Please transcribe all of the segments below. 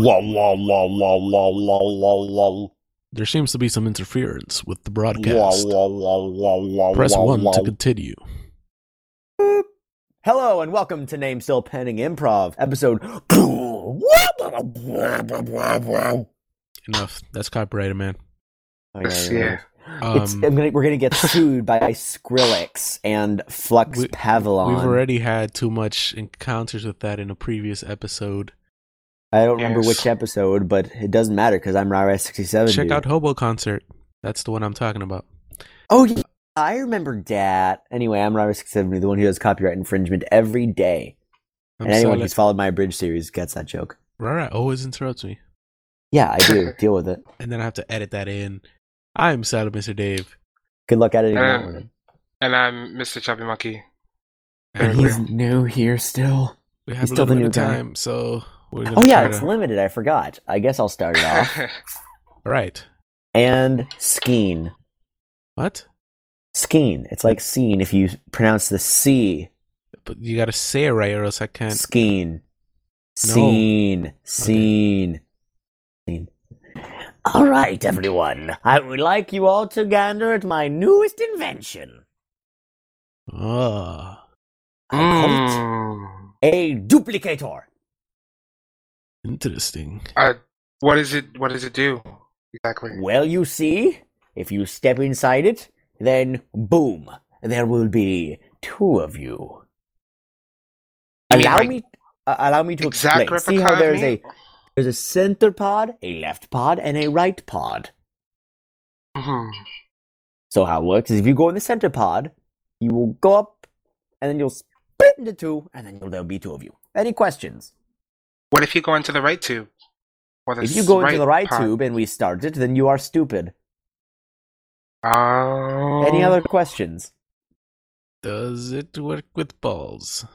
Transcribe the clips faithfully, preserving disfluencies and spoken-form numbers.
Lol, lol, lol, lol, lol, lol, lol, lol. There seems to be some interference with the Lol, broadcast. lol, lol, lol, lol, Press lol, one to lol. continue. Hello and welcome to Name Still Pending Improv, episode. Enough. That's copyrighted, man. Yes, yeah. It's, Um, I'm gonna, we're gonna get sued by Skrillex and Flux We- Pavillon. We've already had too much encounters with that in a previous episode. I don't remember Yes. which episode, but it doesn't matter because I'm Rara sixty-seven. Check dude. out Hobo Concert. That's the one I'm talking about. Oh yeah, I remember that. Anyway, I'm Rara sixty-seven, the one who does copyright infringement every day. I'm and anyone silent. who's followed my Bridge series gets that joke. Rara always interrupts me. Yeah, I do. Deal with it. And then I have to edit that in. I'm Silent Mister Dave. Good luck editing that Um, one. And I'm Mister Chubby Monkey. And And we, he's new here still. we have he's a still little the bit of new guy. time, so we're gonna Oh yeah, try it's to... limited. I forgot. I guess I'll start it off. Right. And Skeen. What? Skeen. It's like scene if you pronounce the C. But you gotta say it right or else I can't. Skeen. Scene. Scene. Scene. All right, everyone. I would like you all to gander at my newest invention. Oh. I call Mm. it a duplicator. Interesting. Uh, what is it? What does it do exactly? Well, you see, if you step inside it, then boom, there will be two of you. You mean Allow like me, uh, allow me to exact explain. See replica how of there's me? a there's a center pod, a left pod, and a right pod. Mhm. So how it works is if you go in the center pod, you will go up, and then you'll split into two, and then there'll be two of you. Any questions? What if you go into the right tube? Or the If you go s- into the right pod? tube and we start it, then you are stupid. Oh. Any other questions? Does it work with balls?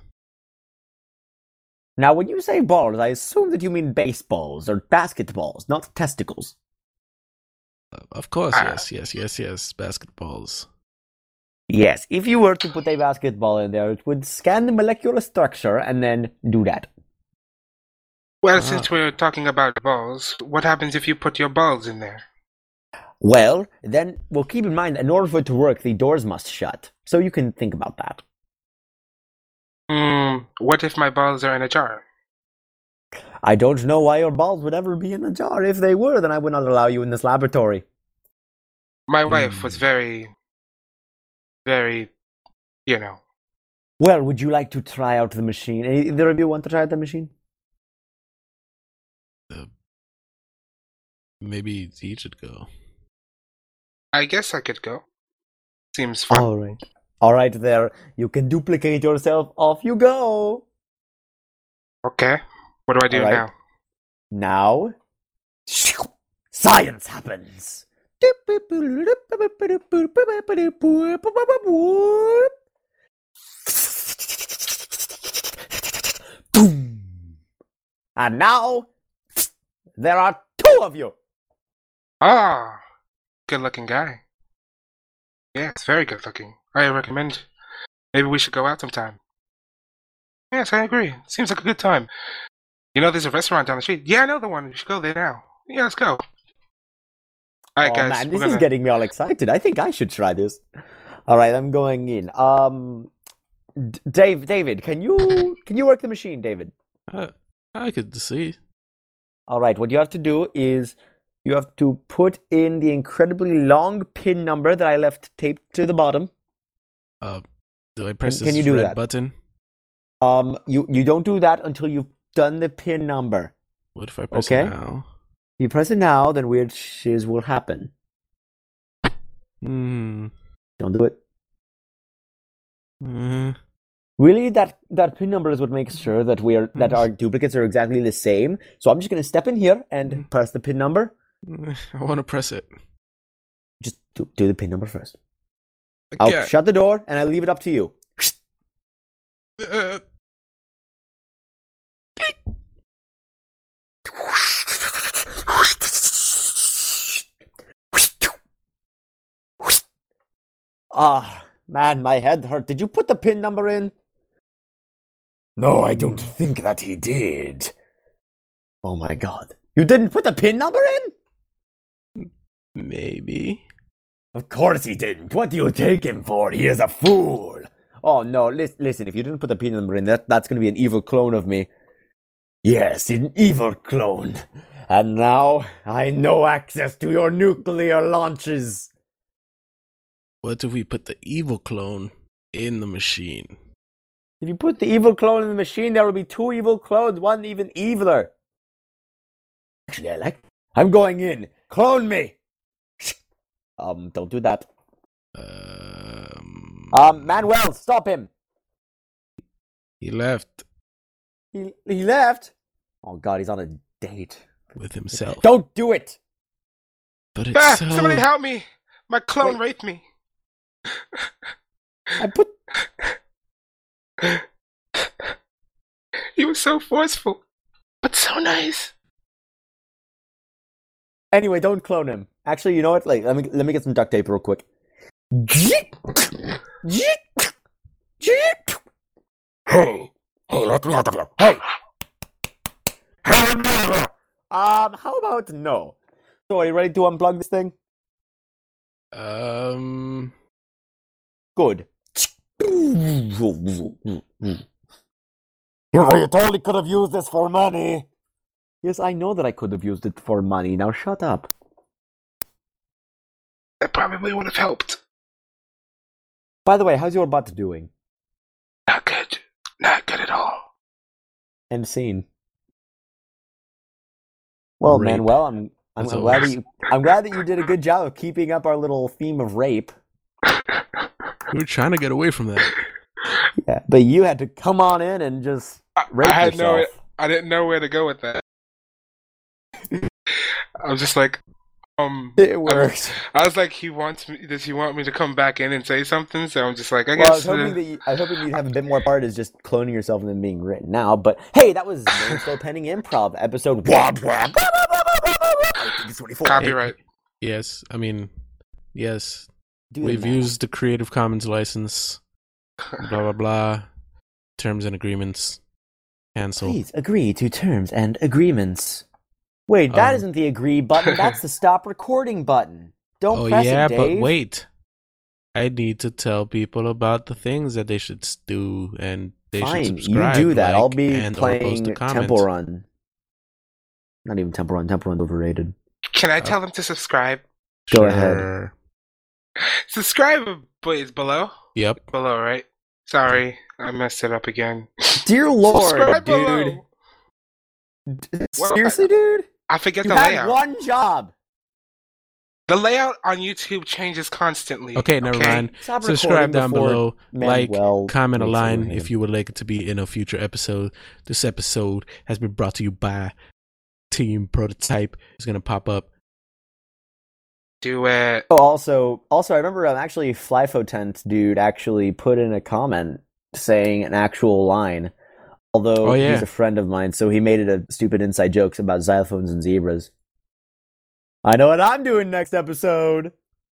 Now, when you say balls, I assume that you mean baseballs or basketballs, not testicles. Uh, Of course, Ah. yes, yes, yes, yes. Basketballs. Yes, if you were to put a basketball in there, it would scan the molecular structure and then do that. Well, Ah. since we're talking about balls, what happens if you put your balls in there? Well, then, well, keep in mind, in order for it to work, the doors must shut. So you can think about that. Hmm. What if my balls are in a jar? I don't know why your balls would ever be in a jar. If they were, then I would not allow you in this laboratory. My wife Hmm. was very, very, you know. Well, would you like to try out the machine? Either of you want to try out the machine? Maybe he should go. I guess I could go. Seems fun. All right. All right, there. You can duplicate yourself. Off you go. Okay. What do I do All right. now? Now, science happens. Boom. And now, there are two of you. Ah, good looking guy. Yeah, it's very good looking. I recommend. Maybe we should go out sometime. Yes, I agree. Seems like a good time. You know, there's a restaurant down the street. Yeah, I know the one. We should go there now. Yeah, let's go. All right, Oh guys. man, we're this gonna... is getting me all excited. I think I should try this. All right, I'm going in. Um, D- Dave, David, can you can you work the machine, David? Uh, I could see. All right, what you have to do is you have to put in the incredibly long pin number that I left taped to the bottom. Uh, do I press Can- this can you do red that? button? Um, you you don't do that until you've done the pin number. What if I press Okay. it now? You press it now, then weird shiz will happen. Hmm. Don't do it. Uh, Really, that that pin number is what makes sure that we're that our duplicates are exactly the same. So I'm just gonna step in here and press the pin number. I want to press it. Just do, do the pin number first. I I'll can't. shut the door and I leave it up to you. Uh, Ah, man, my head hurt. Did you put the pin number in? No, I don't think that he did. Oh my god. You didn't put the pin number in? Maybe. Of course he didn't. What do you take him for? He is a fool. Oh no, li- listen, if you didn't put the pin number in, that, that's going to be an evil clone of me. Yes, an evil clone. And now I know access to your nuclear launches. What if we put the evil clone in the machine? If you put the evil clone in the machine, there will be two evil clones, one even eviler. Actually, I like. I'm going in. Clone me. Um, don't do that. Um, Um, Manuel, stop him. He left He he left. Oh God, he's on a date with himself. Don't do it. But it's Ah, so... somebody help me! My clone Wait. raped me. I put. He was so forceful, but so nice. Anyway, don't clone him. Actually, you know what? Like, let me let me get some duct tape real quick. Hey, hey, let me out of here. Hey. Um, how about no? So, are you ready to unplug this thing? Um, Good. You know, you totally could have used this for money. Yes, I know that I could have used it for money. Now shut up. That probably would have helped. By the way, how's your butt doing? Not good. Not good at all. End scene. Well, Rape. Manuel, I'm I'm As glad that always. you I'm glad that you did a good job of keeping up our little theme of rape. we were trying to get away from that. Yeah, but you had to come on in and just I, rape I had yourself. no. I didn't know where to go with that. I was just like, um. It worked. I was like, he wants me. Does he want me to come back in and say something? So I'm just like, I Well, I was guess. hoping uh, that you, I was hoping you'd have a bit more part as just cloning yourself and then being written now. But hey, that was Name Still Pending Improv episode one. Copyright. Yes, I mean, yes. Dude, We've man. used the Creative Commons license. Blah blah blah. Terms and agreements. Cancel. Please agree to terms and agreements. Wait, that Um, isn't the agree button. That's the stop recording button. Don't oh press yeah, it, Dave. but wait. I need to tell people about the things that they should s- do, and they Fine, should you subscribe. do that. I'll like, be and or post playing a comment. Temple Run. Not even Temple Run. Temple Run's overrated. Can I Uh, tell them to subscribe? Go ahead. Sure. Subscribe, please. Below. Yep. Below, right? Sorry, I messed it up again. Dear Lord, Subscribe dude. below. D- What? Seriously, dude? I forget You the had layout. one job. The layout on YouTube changes constantly. Okay, never mind. Stop Subscribe recording down before below. Like, Manuel comment a makes line overhead. if you would like it to be in a future episode. This episode has been brought to you by Team Prototype. It's gonna pop up. Do it. Oh, also, also, I remember um, actually Flyfotent dude actually put in a comment saying an actual line. Although Oh, yeah. he's a friend of mine, so he made it a stupid inside jokes about xylophones and zebras. I know what I'm doing next episode.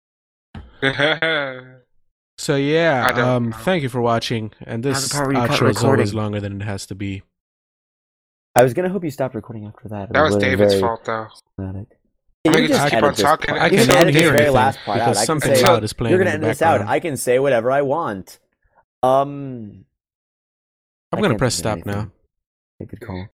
So yeah, I don't um, know. thank you for watching. And How's this the part where you cut outro is always recording? longer than it has to be. I was gonna hope you stopped recording after that. It That was really David's very fault, though. cinematic. I You can can just just keep edit on this talking. part. I You can can don't edit this hear very anything last part out. because I can something say, loud is playing you're in gonna the edit this out. background. I can say whatever I want. Um, I'm I gonna can't press think of stop now. anything. A good call.